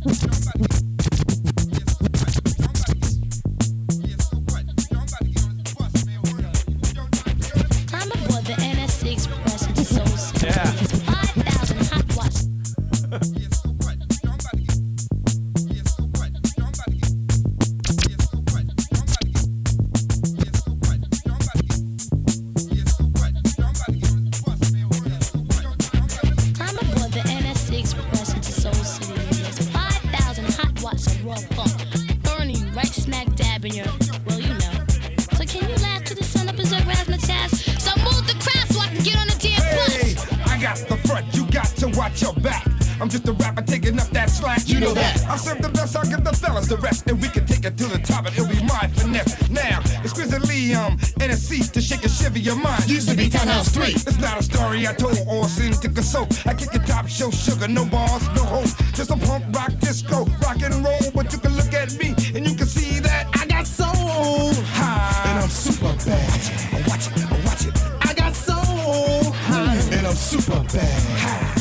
Climb aboard the NSC Express into Soul City. Yeah. 5,000 hot watts. Climb aboard the NSC Express into Soul City. There's 5,000 hot watts of raw funk, burning you right smack dab in your, well, you know. So can you laugh to the sun up berserk razzmatazz? So move the crowd so I can get on the damn Hey, bus. I got the front, you got to watch your back. I'm just a rapper taking up that slack. You know that. I serve the best, I'll give the fellas the rest, and we can take it to the top, and it'll be my finesse. Now, it's Grizzly NSC to shake and shiver your mind. Used to be Townhouse 3. It's not a story I told or sin to console. I kick it top, show sugar, no bars, no hope. Just a punk rock disco, rock and roll. But you can look at me and you can see that I got soul high, and I'm super bad. Watch it. I got soul high, and I'm super bad.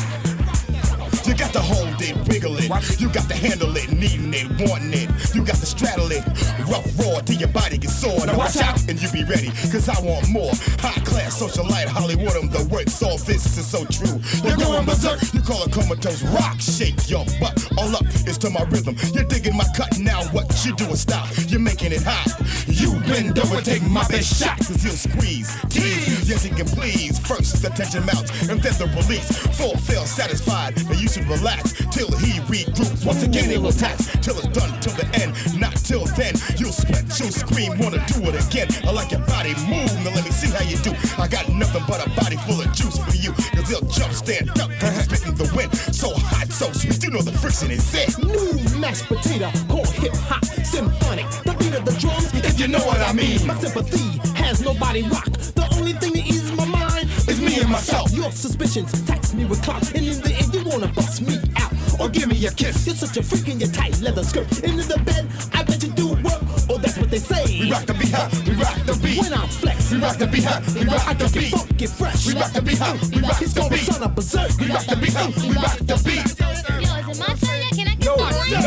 You got to hold it, wiggle it. Watch it. You got to handle it, needing it, wanting it. You got to straddle it, rough roar till your body gets sore. Now watch out and you be ready, cause I want more. High class, socialite, Hollywood, the works, all this is so true. You're going berserk, you call it comatose rock. Shake your butt, all up is to my rhythm. You're digging my cut, now what you do is stop. You're making it hot. You bend over, take my best shot, cause he'll squeeze, tease, yes he can please. First the tension mounts, and then the release. Full feel satisfied, now you should relax till he regroups. Once again he will tax till it's done till the end. Not till then, you'll sweat, you'll scream, wanna do it again. I like your body move, now let me see how you do. I got nothing but a body full of juice for you, cause he'll jump, stand up, cause he's spitting the wind. So hot, so sweet, you know the friction is it. New mashed potato, called hip hop symphonic. The beat of the drums, If you know what I mean. my sympathy has nobody rock. The only thing that eases my mind It's me and myself. Your suspicions tax me with clout, and in the end you wanna bust me out. Or give me a kiss. You're such a freak in your tight leather skirt. Into the bed, I bet you do work. Oh, that's what they say. We rock the beat, huh? We rock the beat. When I flex, We rock the beat, huh? We rock I the can beat. get funky fresh. We rock the beat, huh? We rock It's the gonna beat. son of berserk. We rock the beat, huh? We rock the beat. Yo, is it my turn yet? Can I get No, started?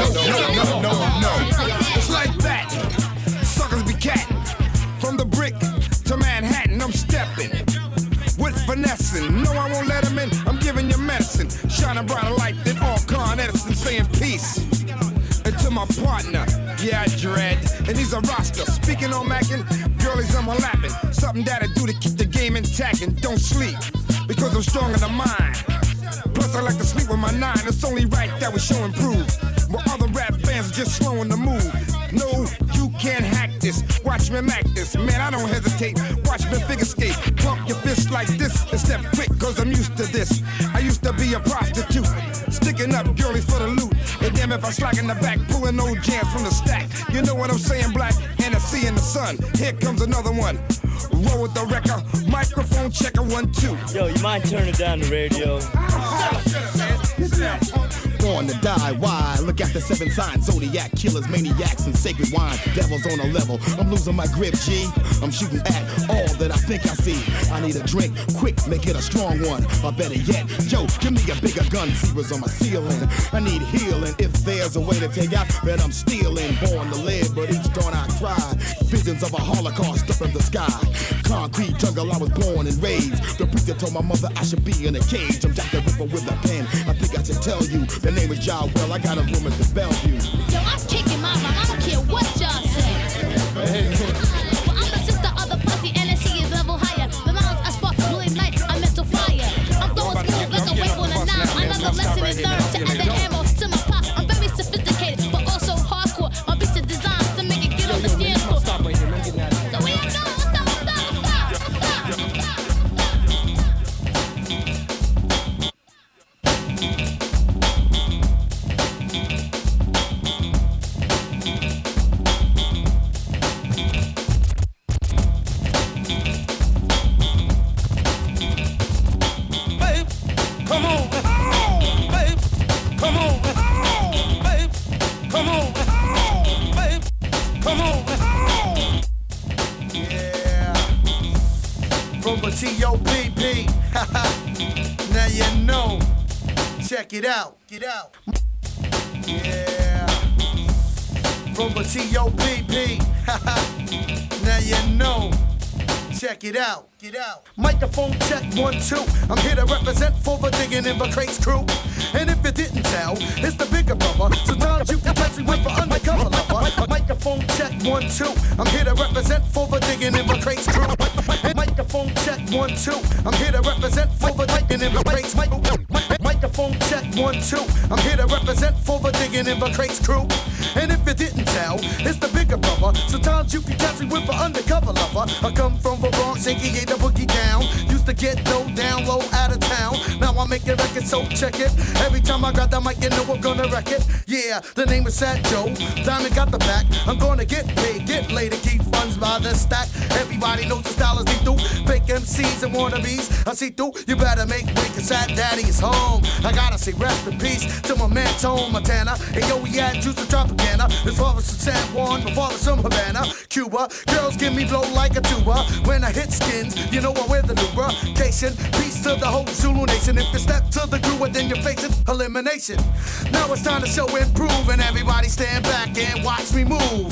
no. It's like that. Suckers be catting. From the brick to Manhattan, I'm stepping. With finessing. No, I won't let him in. I'm giving you medicine. Shining brighter light than all Con Edison, saying peace. And to my partner, yeah, I dread. And he's a roster. Speaking on Mackin', girlies on my lapping. Something that I do to keep the game intact and don't sleep. Because I'm strong in the mind. Plus, I like to sleep with my nine. It's only right that we show and prove. While other rap bands are just slowing the move. No, you can't hack this. Watch me mac this. Man, I don't hesitate. Watch me figure skate. Pump your fist like this and step quick, cause I'm used to this. I used to be a prostitute. Sticking up girlies for the loot. And damn if I slack in the back, pulling old jams from the stack. You know what I'm saying, black? NSC in the sun. Here comes another one. Roll with the wrecker. Microphone checker 1, 2. Yo, you mind turning down the radio? Born to die, why? Look at the 7 signs, zodiac killers, maniacs, and sacred wine. Devils on a level, I'm losing my grip, G. I'm shooting at all that I think I see. I need a drink, quick, make it a strong one. Or better yet, yo, give me a bigger gun. Zeros on my ceiling, I need healing. If there's a way to take out, then I'm stealing. Born to live, but each dawn I cry. Visions of a Holocaust up in the sky. Concrete jungle, I was born and raised. The preacher told my mother I should be in a cage. I'm Jack the Ripper with a pen. I think I should tell you, the name is John Well. I got a room at the Bellevue. Yo, I'm kicking my mom. I don't care what y'all say. Well, I'm the sister of the pussy, NSC is level higher. The mountains I spark, blue ignite, I'm mental fire. I'm throwing smooth like a wave on a nine. Another lesson is learned to add the ammo to my pop. I'm very sophisticated, but also hardcore. My beats are designed to make it get on the dance floor. So where you going? T-O-P-P. Now you know. Check it out. Get out. from a T-O-P-P. Now you know. Check it out. Get out. Microphone check 1, 2. I'm here to represent for the Digging in the Crates crew. And if you didn't tell, it's the bigger brother. Sometimes you can catch me with the undercover lover. Microphone check 1, 2. I'm here to represent for the Digging in the Crates crew. Microphone check 1, 2. I'm here to represent for the Digging in the Crates. Microphone check 1, 2. I'm here to represent for the Digging in the Crates crew. And if you didn't tell, it's the bigger brother. Sometimes you can catch me with the undercover lover. I come from the Bronx, aka the boogie down. Used to get low down, low out of town. Now I'm making records, so check it. Every time I got the mic, you know I'm gonna wreck it. Yeah, the name is Fat Joe. Diamond got the back. I'm gonna get paid, get laid, and keep funds by the stack. Everybody knows the style is lethal. Fake MCs and wannabes, I see through. You better make way, cause Fat Daddy is home. I gotta say rest in peace to my man Tone Montana. And yo, we had juice to Tropicana. His father's from San Juan, my father's from Havana, Cuba. Girls give me blow like a tuba. When I hit skins, you know I wear the lubrication. Peace to the whole Zulu nation. If you step to the groove, then you're facing elimination. Now it's time to show and prove, and everybody stand back and watch me move.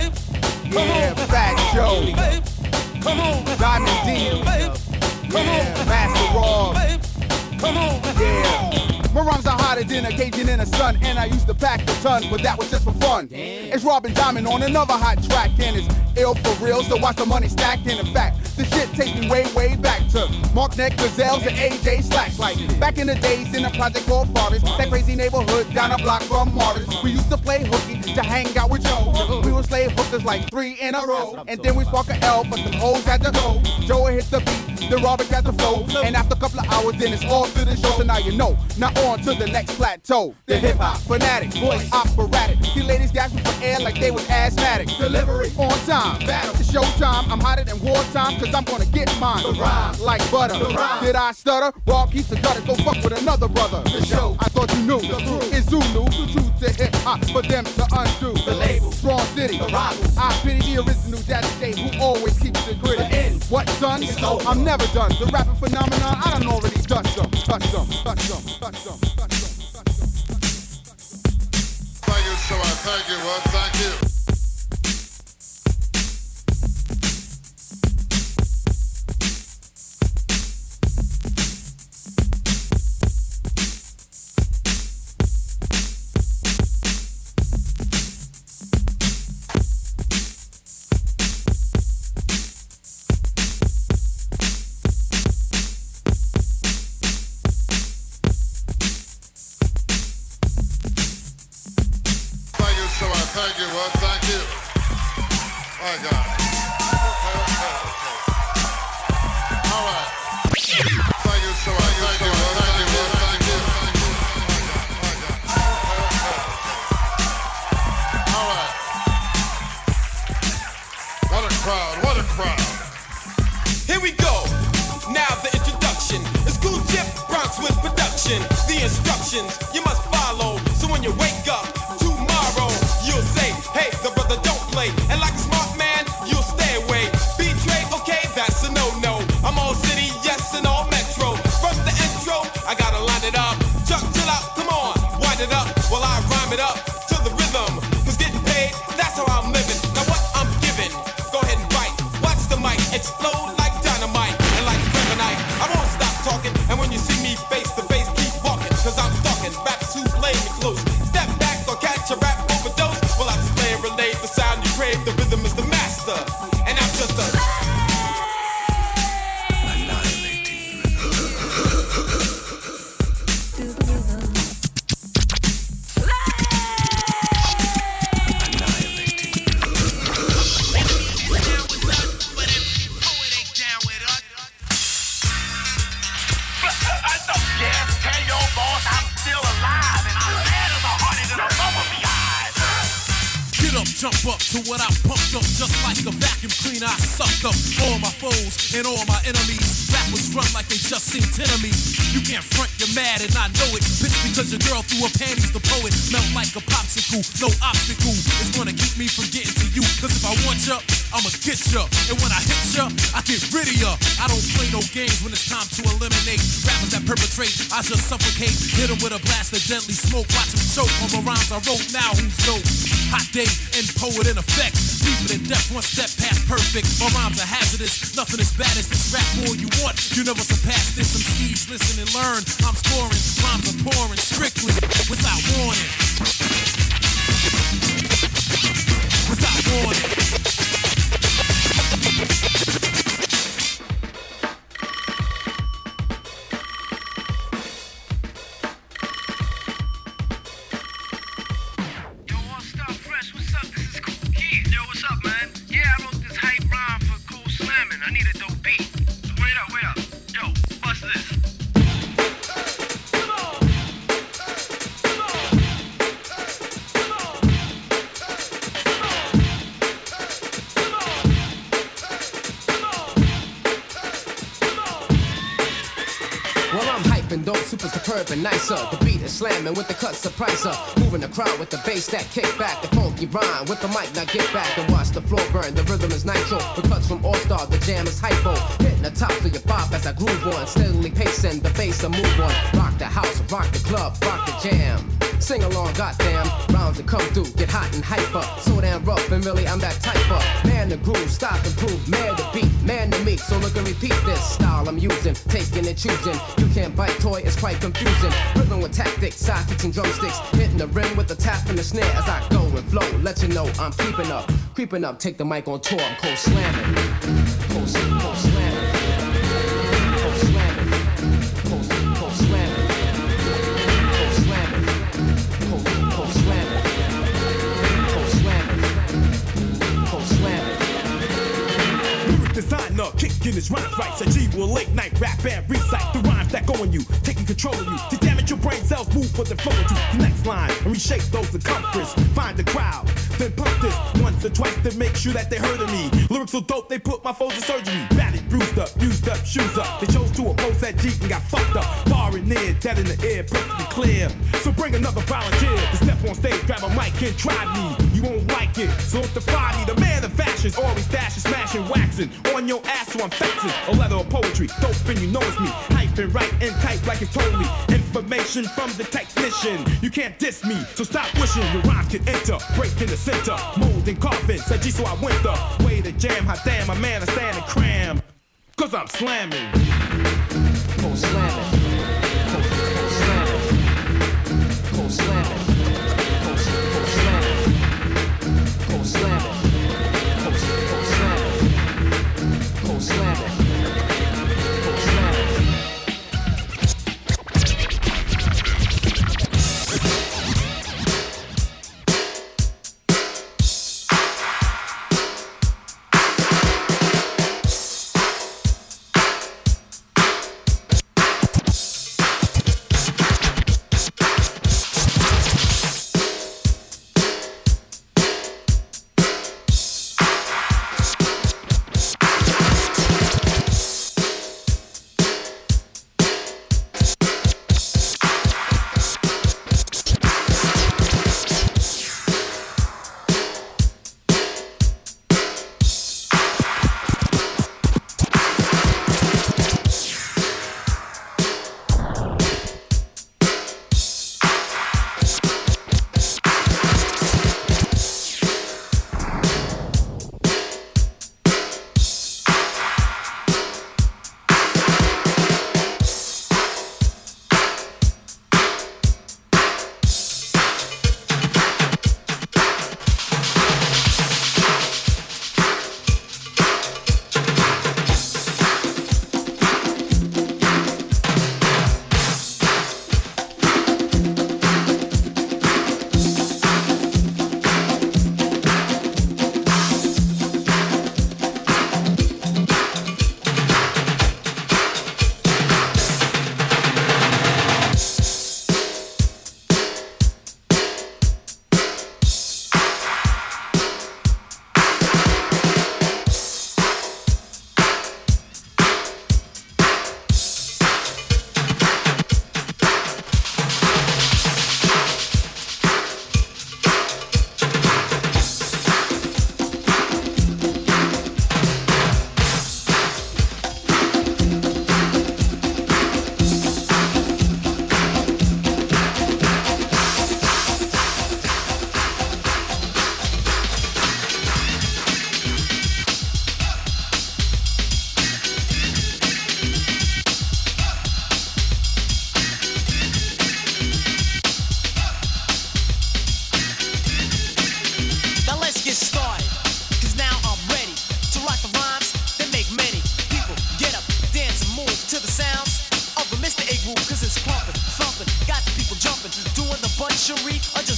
Yeah, Fat Joe. Come on, Diamond D. Come on, Master Raw. Come on, Yeah. My rhymes are hotter than a Cajun in the sun, and I used to pack a ton, but that was just for fun. It's Robin Diamond on another hot track, and it's ill for real, so watch the money stack. And in fact, the shit takes me way, way back to Mark Neck, Gazelles, and AJ Slacks. Like back in the days in a project called Forest, that crazy neighborhood down a block from Martyrs. We used to play hooky to hang out with Joe. We would slave hookers like 3 in a row, and then we spark a L, but them hoes had to go. Joe would hit the beat, the Robin got the flow, and after a couple of hours, then it's all to the show. So now you know. Now on to the next plateau. The hip hop fanatic, voice operatic. These ladies gasping for air like they was asthmatic. Delivery on time, battle. It's showtime. I'm hotter than wartime, cause I'm gonna get mine. The rhyme like butter. The rhyme. Did I stutter? Raw keeps the gutter. Go fuck with another brother. The show. I thought you knew. The crew is Zulu. The truth to hip hop for them to undo. The label. Strong City. The rivals. I pity the original Daddy J who always keeps it gritty. What son? I'm never done. The rapping phenomenon, I done already touched them. Touch them. Touch them. Touch them. Touch them. Thank you so much. Thank you. Well, thank you. Thank you, well, thank you. My God. All right. Thank you so much. Thank you, well, thank you, well, thank you. All right. What a crowd, what a crowd. Here we go. Now the introduction. It's Cool Chip Bronx with production. The instructions you must follow. So when you wake up tomorrow, you'll say, hey, the brother don't play. And like a smart man, you'll stay away. Betray, okay, that's a no-no. I'm all city, yes, and all metro. From the intro, I gotta line it up. Chuck, chill out, come on, wind it up while I rhyme it up to the rhythm. Cause getting paid, that's how I'm living. Now what I'm giving, go ahead and bite. Watch the mic explode like dynamite. And like kryptonite, I won't stop talking. And when you see me face to face, keep walking. Cause I'm stalking raps who play me close. Step back or catch a rap overdose. Well, I display and relay the sound you crave. The rhythm is the master. And I'm just a jump up to what I pumped up, just like a vacuum cleaner. I sucked up all my foes and all my enemies. Rappers run like they just seen 10 of me. You can't front, you're mad and I know it. Bitch, because your girl threw her panties, the poet melt like a popsicle. No obstacle is gonna keep me from getting to you. Cause if I want ya, I'ma get ya. And when I hit ya, I get rid of ya. I don't play no games when it's time to eliminate rappers that perpetrate. I just suffocate, hit them with a blast of deadly smoke. Watch them choke on the rhymes I wrote. Now who's dope? Hot day and poet in effect. Deeper than depth, one step past perfect. My rhymes are hazardous, nothing as bad as this. Rap all you want, you never surpass this. Some seeds, listen and learn. I'm scoring, rhymes are pouring strictly without warning. Without warning. Super superb and nicer. The beat is slamming with the cut surpriser. Moving the crowd with the bass that kick back. The funky rhyme with the mic. Now get back and watch the floor burn. The rhythm is nitro. The cuts from All Star. The jam is hypo. Hitting the top of your bop as I groove on. Steadily pacing the bass I move on. Rock the house, rock the club, rock the jam. Sing along, goddamn. Rounds that come through, get hot and hyper. So damn rough, and really I'm that type of man to groove, stop and prove, man to beat, man to me. So look and repeat this style I'm using, taking and choosing. You can't bite toy, it's quite confusing. Rhythm with tactics, sidekicks and drumsticks. Hitting the rim with the tap and the snare as I go and flow. Let you know I'm keeping up, creeping up. Take the mic on tour, I'm cold slamming, cold slamming, cold slamming, cold slamming, cold slamming, cold slamming. Designer, kicking his rhymes right. Said G will late night rap and recite the rhymes that go on you, taking control of you. To damage your brain cells, move for the flow into the next line and reshape those circumference. Find the crowd, then pump this once or twice to make sure that they heard of me. Lyrics so dope, they put my foes in surgery. Batted, bruised up, used up, shoes up. They chose to oppose that G and got fucked up. Far and near, dead in the air, perfectly clear. So bring another volunteer to step on stage, grab a mic and try me. You won't like it, so don't defy me. The man of fashions, always dashing, smashing, waxing. On your ass, so I'm faxing a letter of poetry. Dope and you know it's me. Hype and write and type like it's totally information from the technician. You can't diss me, so stop wishing your rhymes can enter. Break in the center, mold and carving. Said G, so I went the way to jam. Hot damn, my man, I stand and cram. Cause I'm slamming. Cold slamming. Cold slamming. Cold slamming. Cold slamming. Cold slamming. Cold slamming.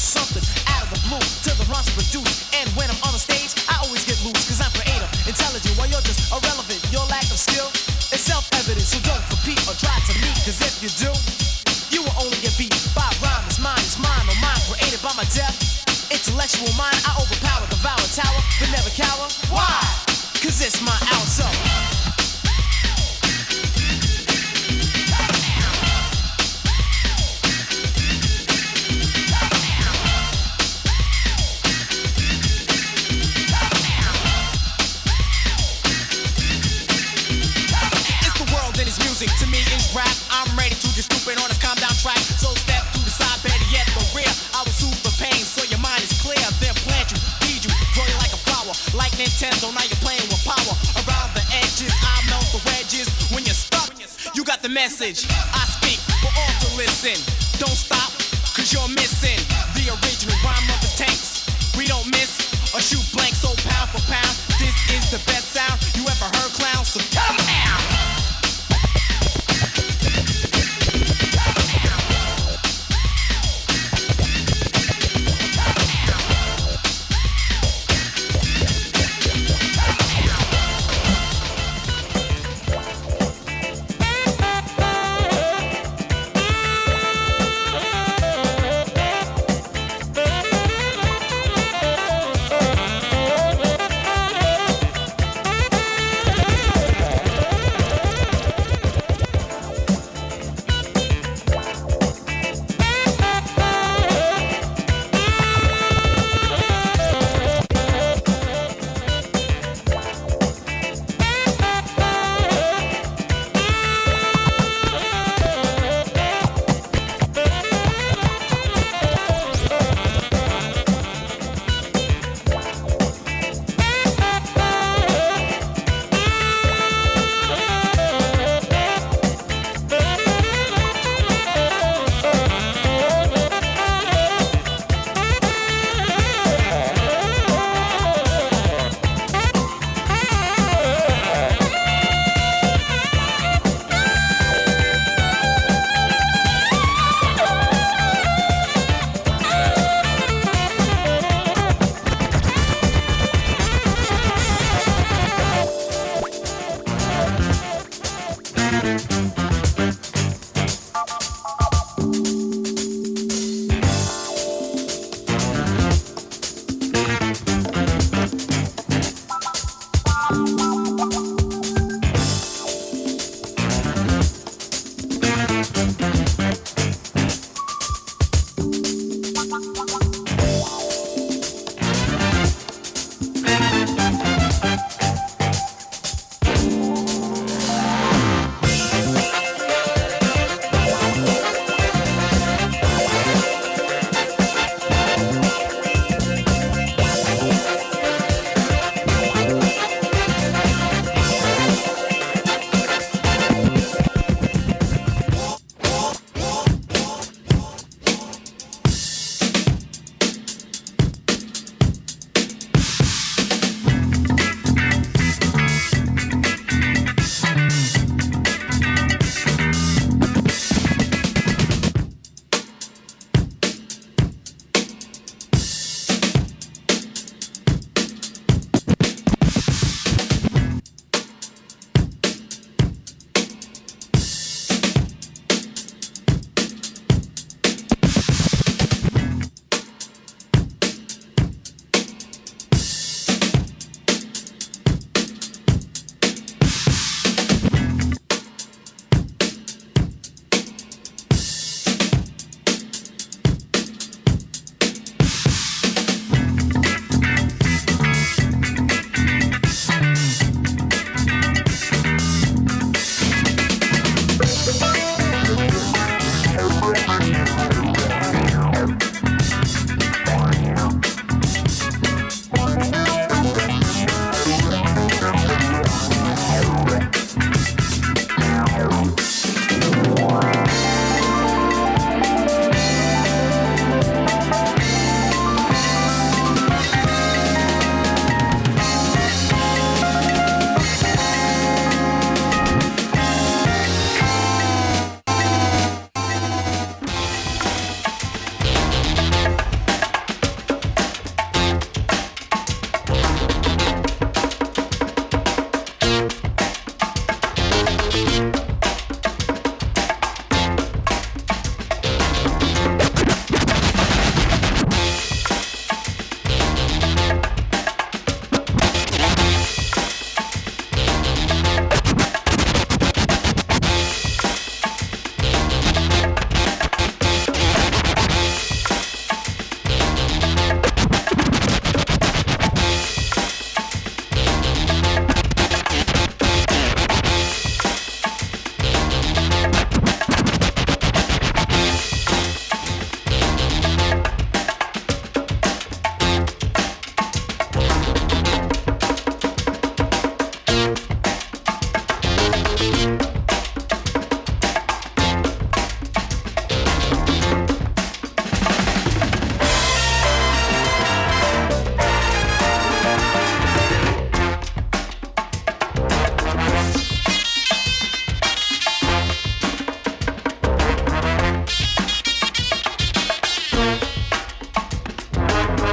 something out of the blue till the rhymes produce. And when I'm on the stage, I always get loose, cause I'm creative, intelligent, while you're just irrelevant. Your lack of skill is self-evident, so don't compete or try to meet, cause if you do, you will only get beat by rhyme. It's mine, or mine, created by my deaf intellectual mind. I overpower, devour, tower, but never cower. Why? Cause it's my alto. To me is rap. I'm ready to get stupid on this calm down track. So step to the side, better yet the rear. I will super pain so your mind is clear. Then plant you, feed you, grow you like a flower. Like Nintendo, now you're playing with power. Around the edges, I melt the wedges. When you're stuck, you got the message. I speak for all to listen. Don't stop, cause you're missing the original rhyme of the tanks. We don't miss or shoot blank, so pound for pound. This is the best sound you ever heard, clown. So come out.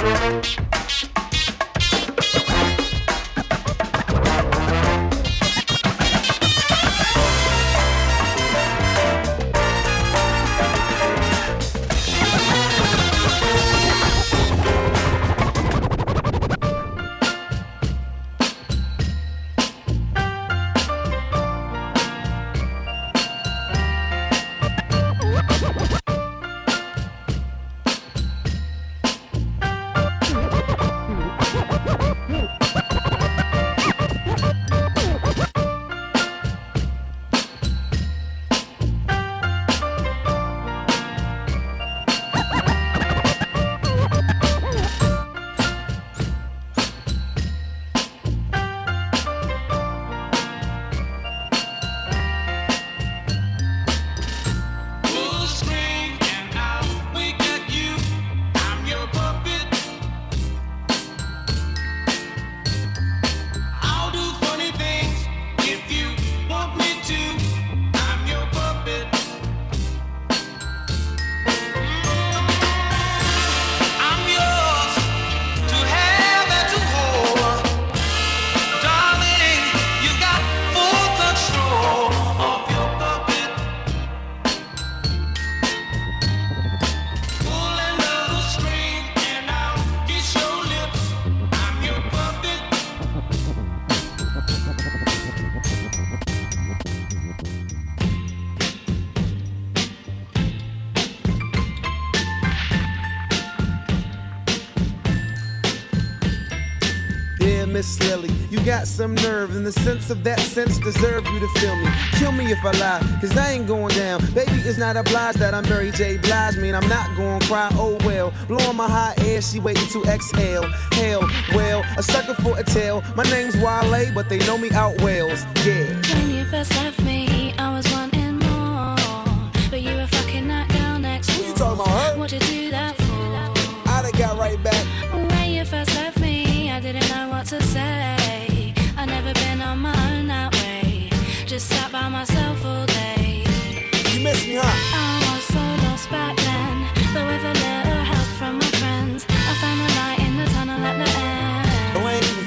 Miss Lily, you got some nerve, and the sense of that sense deserve you to feel me. Kill me if I lie, cause I ain't going down. Baby, it's not obliged that I'm Mary J. Blige. Mean I'm not gonna cry, oh well. Blowing my hot air, she waiting to exhale. Hell, well, a sucker for a tale. My name's Wale, but they know me out Wales. Yeah. When you first left me, I was wanting more, but you were fucking that girl next door. What you talking about, her? What'd you do that for? I done got right back. When you first left me, I didn't know what to say. I never been on my own that way. Just sat by myself all day. You miss me, huh? I was so lost back then, but with a little help from my friends, I found the light in the tunnel at the end.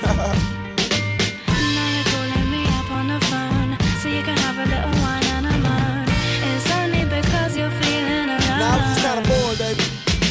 Now you're calling me up on the phone, so you can have a little wine and a moan. It's only because you're feeling alone. Nah, I'm just kinda bored, baby.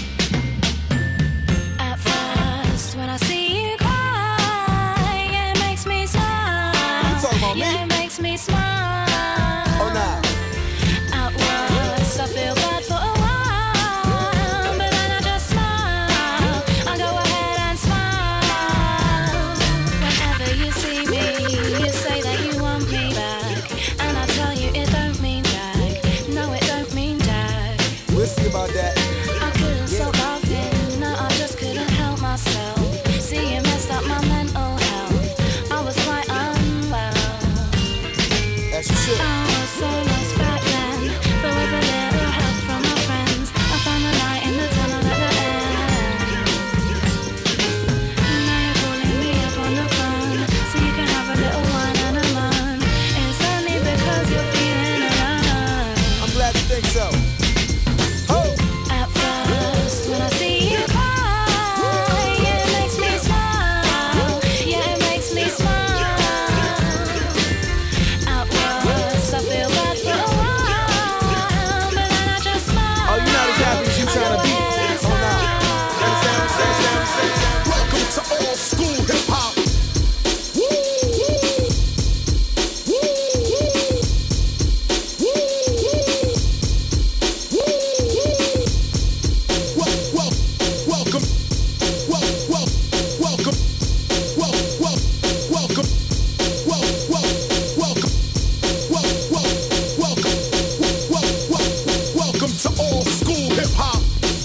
At first, when I see you cry, yeah, it makes me smile. You talking about me? Yeah, it makes me smile. Oh, nah. At worst, I feel bad for a while, but then I just smile. I go ahead and smile. Whenever you see me, you say that you want me back, and I tell you it don't mean jack. No, it don't mean jack. We'll see about that. I couldn't stop laughing, no, I just couldn't help myself. See, you messed up my mental health. I was quite unwell. As you should. I was so lost back then, but with a little help from my friends, I found the light in the tunnel at the end. Now you're calling me up on the phone, so you can have a little wine and a moan. It's only because you're feeling alone. I'm glad you think so. Oh! At first, when I see you cry, yeah, it makes me smile. Yeah, it makes me smile. At worst, I feel bad for a while, but then I just smile. Oh, you're not as happy as you trying to be. Oh, no. Understand? Welcome to old school hip hop. Welcome to old school hip hop.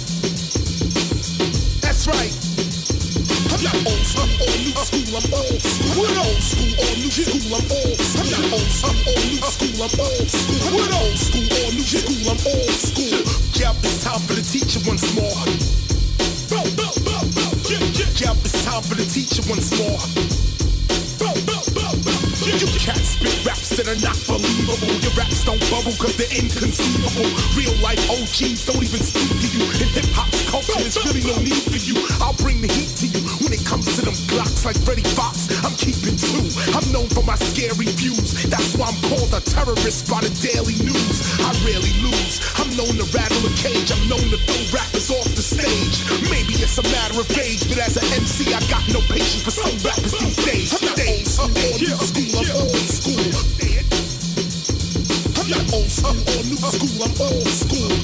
That's right. I'm not old school or new school, I'm old school. We're old school or new school, I'm old school. I'm not old school or new school, I'm old school. We're old school or new school, I'm old school. Yep, it's time for the teacher once more. Yep, it's time for the teacher once more. You cats spit raps that are not believable. Your raps don't bubble cause they're inconceivable. Real life OGs don't even speak to you. In hip hop's culture, there's really no need for you. I'll bring the heat to them Glocks like Freddie Fox. I'm keeping true. I'm known for my scary views. That's why I'm called a terrorist by the Daily News. I rarely lose. I'm known to rattle a cage. I'm known to throw rappers off the stage. Maybe it's a matter of age, but as an MC, I got no patience for some rappers these days. I'm not old school or new school. I'm old school. I'm not old school or new school. I'm old school.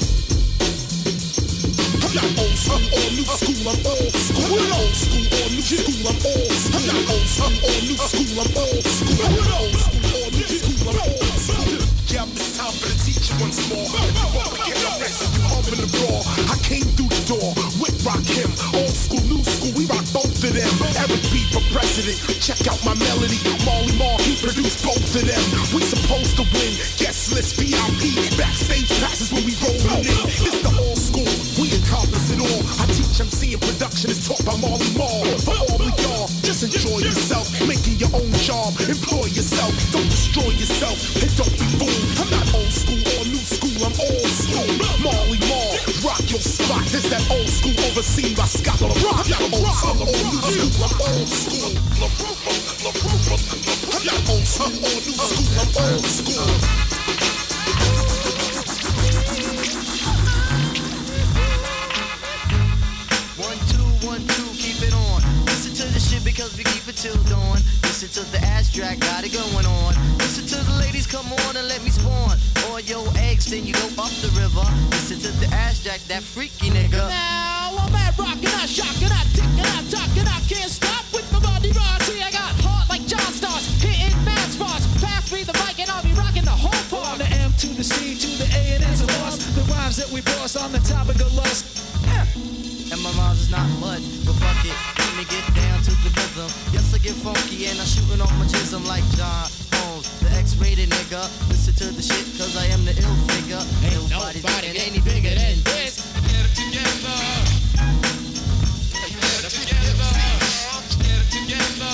I'm not old school or new school. I'm old school. I'm not old school or new school. I'm old school. I'm not old school or new school. I'm old school. I'm not old school or new school. I'm old school. Yeah, it's time for the teacher once more. Before we get arrested, you up in the raw. I came through the door with Rakim. Old school, new school, we rock both of them. Eric B for president. Check out my melody. Marley Marl, he produced both of them. We supposed to win. Guest list VIP. Backstage passes when we rollin' in. It's the old school. We encompass it all. I teach MC and production is taught by Marley Marl. For all of y'all, just enjoy yourself. Making your own job. Employ yourself. Don't destroy yourself. And don't be fooled. I'm not old school or new school. I'm old school. Marley Marl, rock your spot. It's that old school overseen by Scott LaRock. I'm not old school or new school. I'm old school. I'm not old school or new school. I'm old school. Because we keep it till dawn. Listen to the abstract, got it going on. Listen to the ladies, come on and let me spawn. All your eggs, then you go up the river. Listen to the abstract, that freaky nigga. Now I'm at rockin', I shockin', I tickin', I talkin', I can't stop with my body rock. See, I got heart like John Stars, hitting mad spots. Pass me the mic and I'll be rockin' the whole part. The M to the C to the A and it's a loss. The rhymes that we boss on the topic of lust. And my rhymes is not mud, but fuck it, let me get down to the rhythm. Yes, I get funky and I'm shooting on my chism like John Holmes, the X-rated nigga. Listen to the shit, cause I am the ill figure. Ain't nobody getting any bigger than this. Get it together. Get it together. Get it together.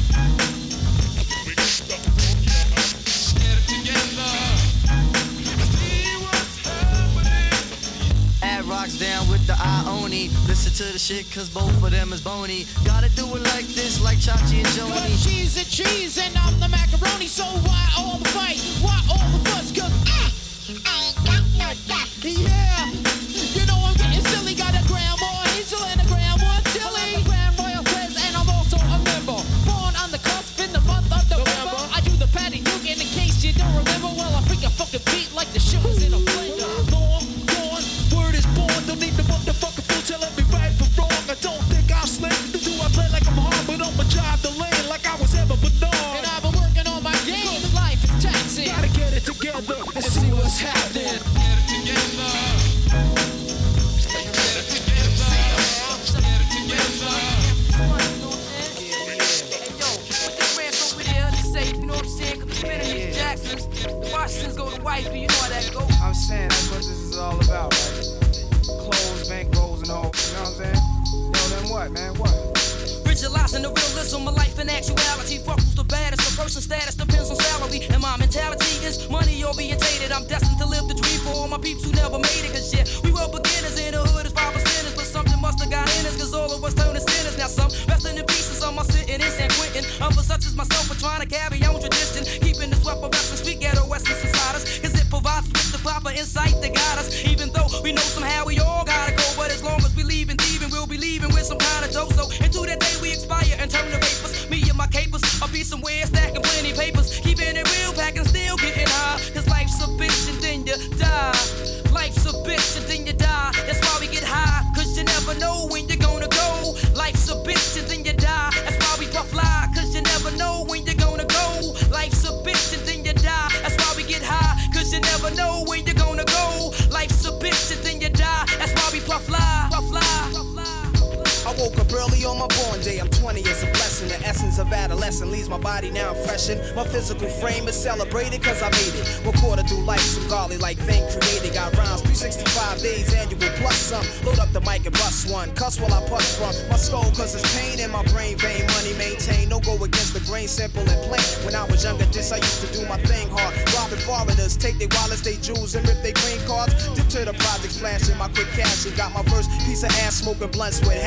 Get it together. See what's happening. Ad rocks down with the Ioni. Listen to the shit, cause both of them is bony. Gotta do it like this, like Chachi and Joni. Cause she's a cheese and I'm the macaroni. So why all the fight? Why all the fuss? Cause I ain't got no doubt. Yeah, you know I'm getting silly. Got a grandma Hazel and a grandma Tilly. Grand Royal Quiz and I'm also a member. Born on the cusp in the month of November. I do the Patty Duke in case you don't remember. Well, I freak a fucking beat like the shit was in a blender. Long gone, word is born. Don't need the motherfucking fool telling me right from wrong. I don't think I'm slick. Do I play like I'm hard, but I'ma drive the lane like I was ever Bernard. And I've been working on my game. Cause life is taxing. Gotta get it together and see what's happening. Get it together. Get it together. Get it together. Hey yo, put the ranch over there in the safe, you know what I'm saying? Cause the Benedict Jacksons, the Washingtons go to wifey, you know how that go. I'm saying that's what this is all about, right? Clothes, bank rolls, and all, you know what I'm saying? Yo, then what, man, what? Visualizing the realism of life and actuality. Fuck who's the baddest, the person status depends on salary. And my mentality is money orientated. I'm destined to live the dream for all my peeps who never made it. Cause yeah, we were beginners in the hood as 5%ers. But something must have got in us, cause all of us turn to sinners. Now some resting in pieces, some are sitting in San Quentin. Others such as myself are trying to carry on tradition. Keeping this weapon wrestling street ghetto essence inside us. Cause it provides us with the proper insight to guide us. Even though we know somehow we all gotta go. But as long as we leaving thieving, we'll be leaving with some kind of dough. So into that day we expire and turn to vapors. Me and my capers, I'll be somewhere stacking plenty papers. Keeping it real, packing, still getting high. Cause life's a bitch and then you die. Life's a bitch and then you die. That's why we get high, cause you never know when you're gonna go. Life's a bitch and then you die. That's why we puff fly, cause you never know when you're gonna go. Life's a bitch and then you die. That's why we get high, cause you never know when you're gonna go. Life's a bitch and then you die. That's why we puff fly, puff fly, puff fly. I woke up early on my born day. I'm 20, it's a blessing. The essence of adolescence leaves my body now freshened. My physical frame is celebrated cause I made it. Recorded through life, some golly like thing created. Got rhymes 365 days annual plus some. Load up the mic and bust one. Cuss while I push from my skull cause it's pain in my brain vein. Money maintain, no go against the grain, simple and plain. When I was younger, this I used to do my thing hard. Robbing foreigners, take their wallets, they jewels, and rip their green cards. Dip to the projects, flashing my quick cash and got my first piece of ass smoking blunts with hash.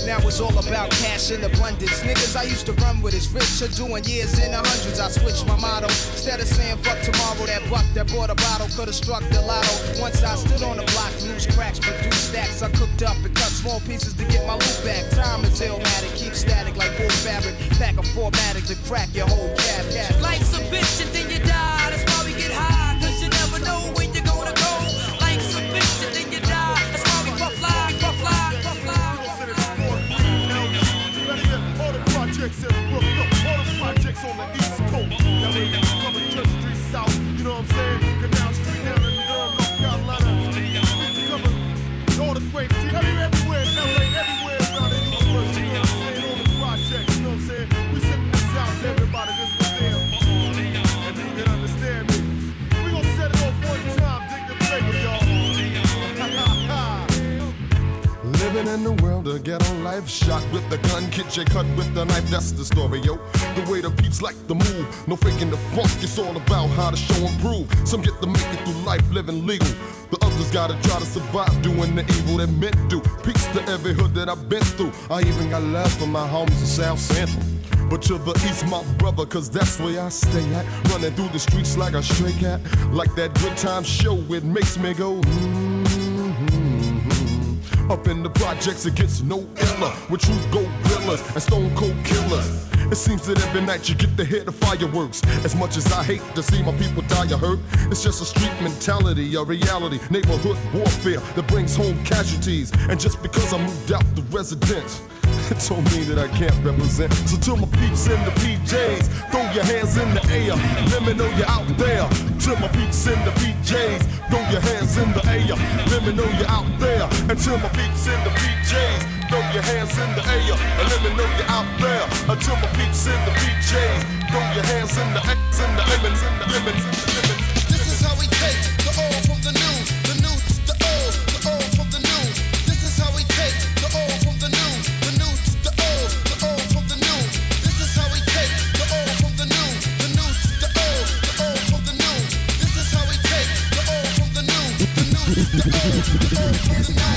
Now it's all about cash in abundance. Niggas I used to run with is rich or doing years in the hundreds. I switched my motto. Instead of saying fuck tomorrow, that buck that bought a bottle could've struck the lotto. Once I stood on the block, loose cracks, produced stacks. I cooked up and cut small pieces to get my loot back. Time is illmatic, keep static like wool fabric. Pack a 4-matic to crack your whole cab. Life's a bitch and then you die. That's why we get high, cause you never know when you're gonna go. Life's a bitch and then you die. That's why we puff fly, puff fly, puff fly. All the projects in Brooklyn, all the projects on the East Coast. That way you come to Church Street South, you know what I'm saying? Canal Street, North Carolina. All the great streets, everywhere in LA, everywhere around the universe, you know what I'm saying? All the projects, you know what I'm saying? We sending this out to everybody that's with them. And you can understand me. We gonna set it off one time, dig the flavor, y'all. Living in the world of ghetto life, shot with the gun, get your cut with the knife, that's the story, yo. The way the peeps like to move, no faking the funk, it's all about how to show and prove. Some get to make it through life living legal, the others gotta try to survive doing the evil that men do. Peace to every hood that I've been through, I even got love for my homies in South Central. But to the east, my brother, cause that's where I stay at. Running through the streets like a stray cat, like that good time show, it makes me go Up in the projects it gets no iller, with true gorillas and stone cold killers. It seems that every night you get to hear the fireworks. As much as I hate to see my people die or hurt, it's just a street mentality, a reality, neighborhood warfare that brings home casualties. And just because I moved out the residence, it don't mean that I can't represent. So to my peeps in the PJs, throw your hands in the air, let me know you're out there. To my peeps in the PJs, throw your hands in the air, let me know you're out there. And to my peeps in the PJs, throw your hands in the air, and let me know you're out there. Until my peeps in the PJs, throw your hands in the X and the lemons, in the lemons, in the lemons. This is how we take the old from the new to the old from the new. This is how we take the old from the new to the old from the new. This is how we take the old from the new to the old from the new. This is how we take the old from the new to the old from the new.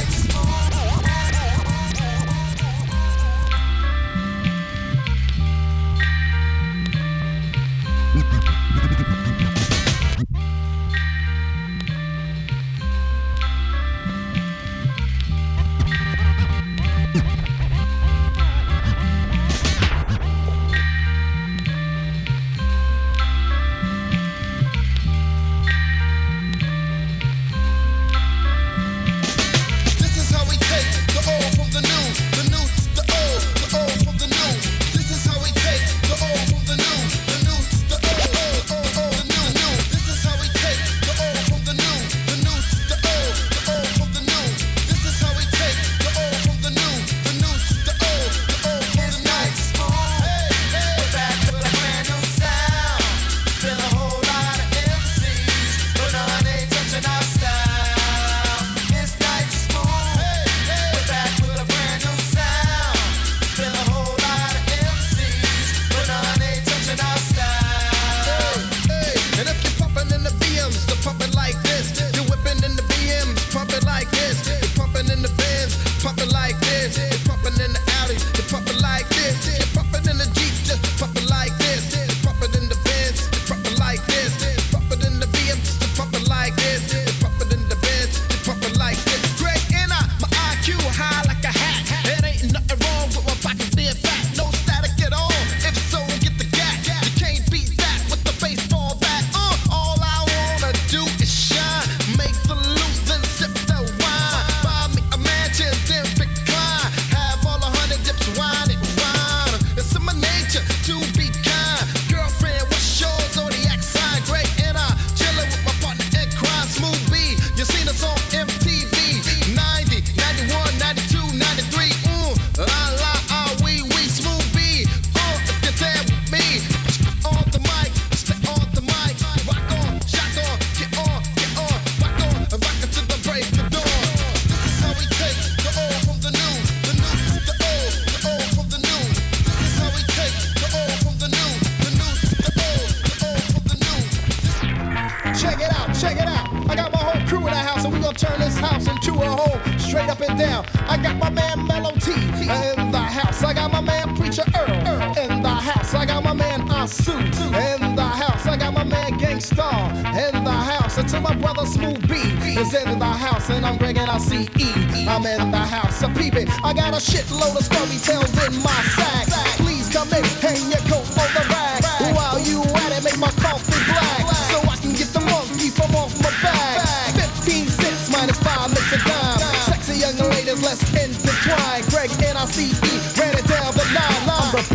my suit. In the house, I got my man Gangstar. In the house, until my brother Smooth B is in the house, and I'm bringing out CE. I'm in the house, so peep it. I got a shitload of story tales in my sack. Please come in, hang your coat on the rag. While you at it, make my coffee black, so I can get the monkey from off my back. 15 cents minus 5 makes a dime. Sexy young ladies, let's intertwine. Greg N-I-C-E, ran it down the line. I'm the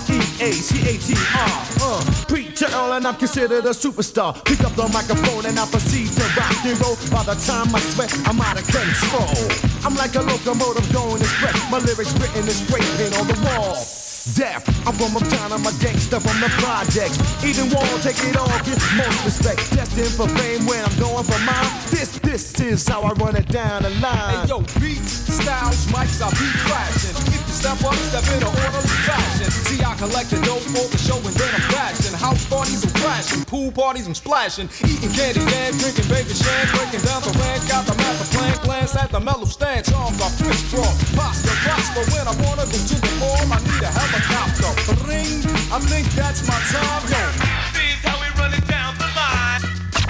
B-R-E-A-C-A-T-R. Preacher Earl, and I'm considered a superstar. Pick up the microphone and I proceed to rock and roll. By the time I sweat, I'm out of control. I'm like a locomotive going express. My lyrics written in spray paint on the wall. Deaf, I'm from uptown, I'm a gangster from the projects. Eden Wall, take it all, get most respect. Destined for fame when I'm going for mine. This is how I run it down the line. Hey yo, beats, styles, mics, I beat flashing. If you step up, step in an orderly fashion. See, I collect the dope for the show and then I'm flashing. House parties, I'm crashing. Pool parties, I'm splashing. Eating candy, yeah, drinking baby sham. Breaking down the rag, got the master plan. Glance at the mellow stance, arms are crisscross. Pasta, prosper when I wanna go to the mall. I need a helicopter. Ring, I think that's my time, yo. This is how we run it down the line.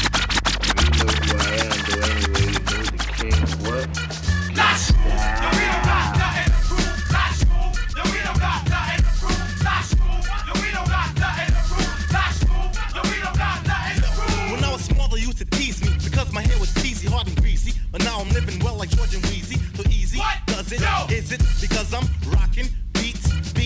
You know who I am, though, anyway. You know the king of what? Lash, yo, we don't got nothing to prove. Lash, yo, we don't got nothing to prove. Lash, yo, we don't got nothing to prove. Lash, yo, we don't got nothing to prove. When I was small, they used to tease me because my hair was cheesy, hard and greasy. But now I'm living well like George and Wheezy. So easy, does it? Yo. Is it because I'm rocking beats?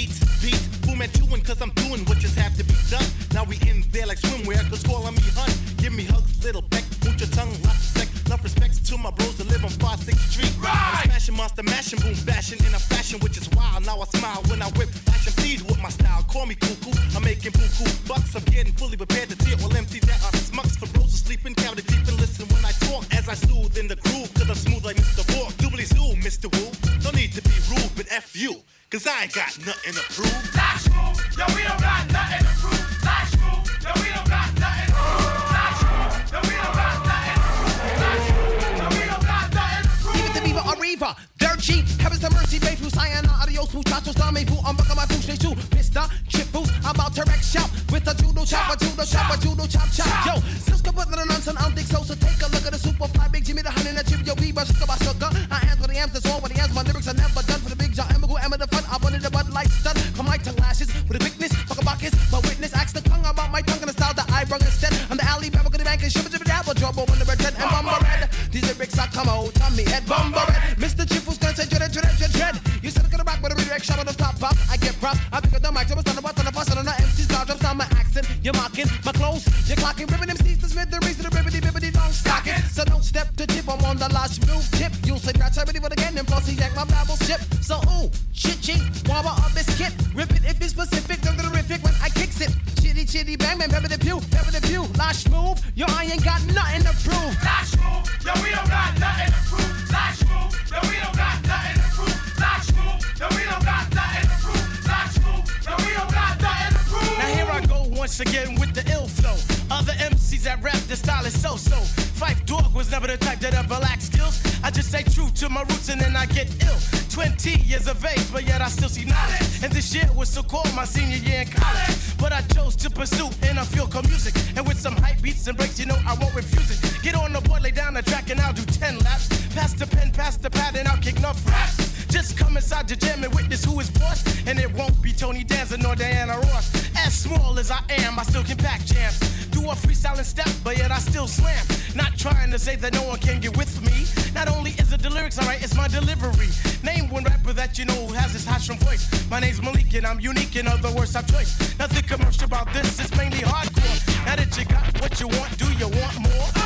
Boom at you, cause I'm doing what just have to be done. Now we in there like swimwear, cause calling me hun. Give me hugs, little peck, put your tongue, lots of sex. Love respects to my bros that live on 5-6th Street. Right. I'm smashing, monster mashing, boom bashing in a fashion which is wild. Now I smile when I whip action seed with my style. Call me cuckoo, I'm making buku bucks. I'm getting fully prepared to tear all empty. There are smucks for bros who sleeping, count it deep and listen when I talk. As I soothe in the groove, cause I'm smooth like Mr. Borg. Doobly zoo, Mr. Woo. No need to be rude, but F you. Cause I ain't got nothing to prove. Lash move, yo, we don't got nothing to prove. Lash move, yo, we don't got nothing to prove. Lash move, yo, we don't got nothing to prove. Lash move, yo, we don't got nothing to prove. Even the beaver Arriva, dirt cheap, heavens to mercy, babe, who's saying adios, muchachos, dame, who I'm bucking my boots, they too. Mr. Chip Boots, I'm about to wreck shop with a judo chop, a judo chop, a judo chop, chop. Yo, Cisco put the nonsense, I don't think so, so take a look at the super fly, big Jimmy, the honey, and the chip, yo, Bieber, sugar by sugar. I am for the amps, that's all what the amps, my lyrics are never done for the big John, Emma, Emma, the fun, I wanted the Bud Light stun, come like tongue lashes, with a quickness, fuck a bucket, my witness, ask the tongue about my tongue and the style that I brung instead. I'm the alley, Baba, the bank, and shibba, jibba, dabba, trouble, when the red, and bumper red. These lyrics are come out, Tommy, head, bumper red. Mr. Chief was gonna say, dread. You said I could have rock with a redirect shot on the top pop. I get props, I pick up the mic, jump on the bus, on the bus, on the MC's car, drops down my accent. You're mocking my clothes, you're clocking, ripping them seats, the Smith, the reason, the bibbity, don't stock it. So don't step to tip, I'm on the lash move tip. You'll say that's everybody, but again, and plus he jack my Bible ship. So, ooh, chit, wobble up this kit. Rip it if it's specific, don't get horrific when I kicks it. Chitty, bang, pepper the pew. Lash move, yo, I ain't got nothing to prove. Lash move, yo, we don't got nothing to prove. Lash move, yo, we don't got nothing to prove. Lash move, yo, we don't got nothing to prove. Lash move, yo, we don't got nothing to prove. Now here I go once again with the ill flow. Other MCs that rap, the style is so-so. Phife Dawg was never the type that ever lacked skills. I just stay true to my roots and then I get ill. 20 years of age, but yet I still see knowledge. And this year was so called my senior year in college. But I chose to pursue and I feel cool music. And with some hype beats and breaks, you know I won't refuse it. Get on the board, lay down the track and I'll do 10 laps. Pass the pen, pass the pad and I'll kick enough raps. Just come inside the jam and witness who is boss. And it won't be Tony Danza nor Diana Ross. As small as I am, I still can pack jams. Do a freestyling step, but yet I still slam. Not trying to say that no one can get with me. Not only is it the lyrics alright, it's my delivery. Name one rapper that you know has this hot from voice. My name's Malik and I'm unique, in other words, I've choice. Nothing commercial about this, it's mainly hardcore. Now that you got what you want, do you want more?